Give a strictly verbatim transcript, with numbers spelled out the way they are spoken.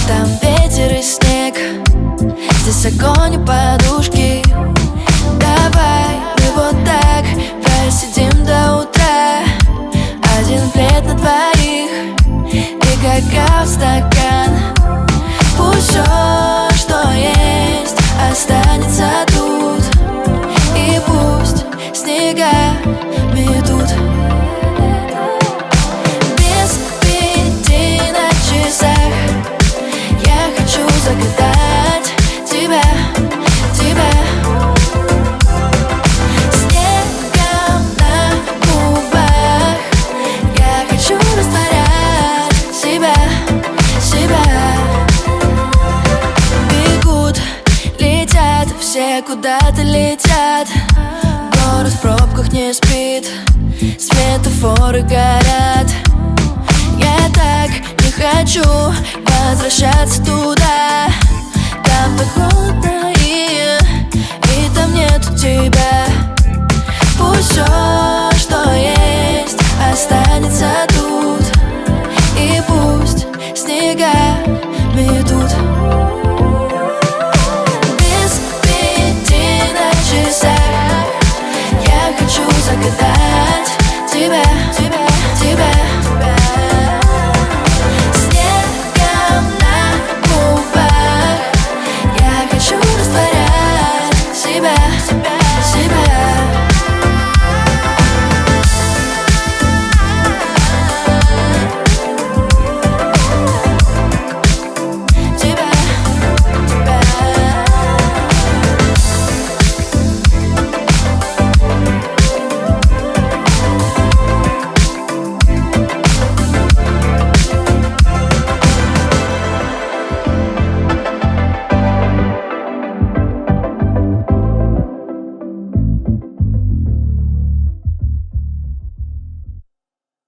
Там ветер и снег, здесь огонь и подушки. Давай мы вот так просидим до утра. Один плед на двоих и какао в стакан. Пусть все, что есть, останется тут. И пусть снега метут. Без пяти на часах я хочу загадать тебя, тебя. Снегом на губах я хочу растворять себя, себя. Бегут, летят, все куда-то летят. Город в пробках не спит, светофоры горят. Я так не хочу возвращаться туда. Там так холодно и, и там нету тебя. Пусть все, что есть, останется тут. И пусть снега метут. Без пяти на часах я хочу загадать тебя.